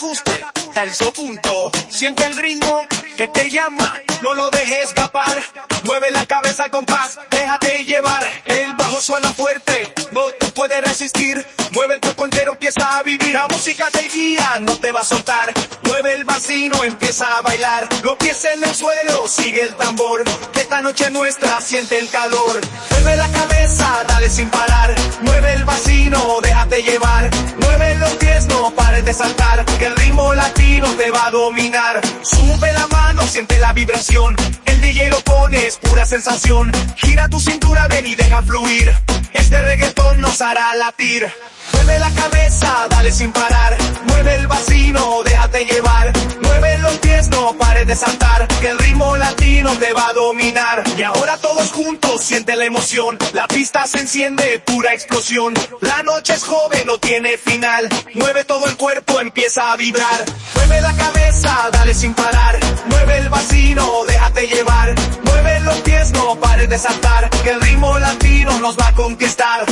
desajuste, el punto. Siente el ritmo que te llama, no lo dejes escapar. Mueve la cabeza al compás, déjate llevar. El bajo suena fuerte, no te puedes resistir. Mueve el cuerpo entero, empieza a vivir. La música te guía, no te va a soltar. Mueve el vacío, empieza a bailar. Los pies en el suelo, sigue el tambor. Esta noche es nuestra, siente el calor. Mueve la cabeza, dale sin parar. Mueve el vacío, déjate llevar. Mueve los pies, no pares de saltar. Que el ritmo latino te va a dominar. Sube la mano, siente la vibración. El DJ lo pone, es pura sensación. Gira tu cintura, ven y deja fluir. Este reggaetón nos hará latir. Mueve la cabeza, dale sin parar. Mueve el vacío, déjate llevar. Mueve los pies, no pares de saltar. Que el ritmo latino te va a dominar. Y ahora todos juntos, siente la emoción. La pista se enciende, pura explosión. La noche es joven, no tiene final. Mueve todo el cuerpo, empieza a vibrar. Mueve la cabeza, dale sin parar. Mueve el vacío, déjate llevar. Mueve los pies, no pares de saltar. Que el ritmo latino nos va a conquistar.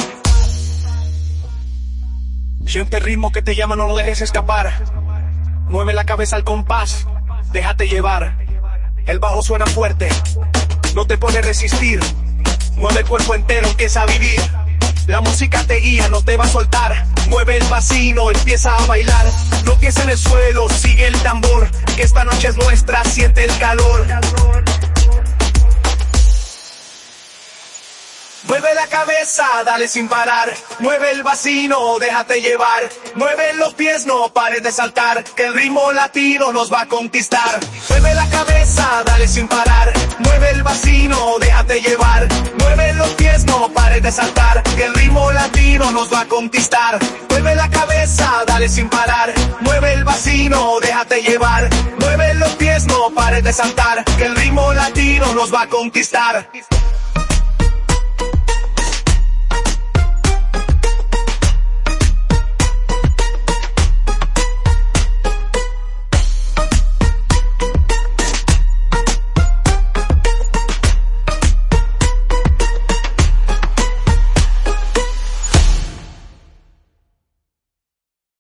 Siente el ritmo que te llama, no lo dejes escapar. Mueve la cabeza al compás, déjate llevar. El bajo suena fuerte, no te puedes resistir. Mueve el cuerpo entero, empieza a vivir. La música te guía, no te va a soltar. Mueve el vacío, empieza a bailar. Los pies en el suelo, sigue el tambor. Que esta noche es nuestra, siente el calor. Mueve la cabeza, dale sin parar. Mueve el vacío, déjate llevar. Mueve los pies, no pares de saltar. Que el ritmo latino nos va a conquistar. Mueve la cabeza, dale sin parar. Mueve el vacío, déjate llevar. Mueve los pies, no pares de saltar. Que el ritmo latino nos va a conquistar. Mueve la cabeza, dale sin parar. Mueve el vacío, déjate llevar. Mueve los pies, no pares de saltar. Que el ritmo latino nos va a conquistar.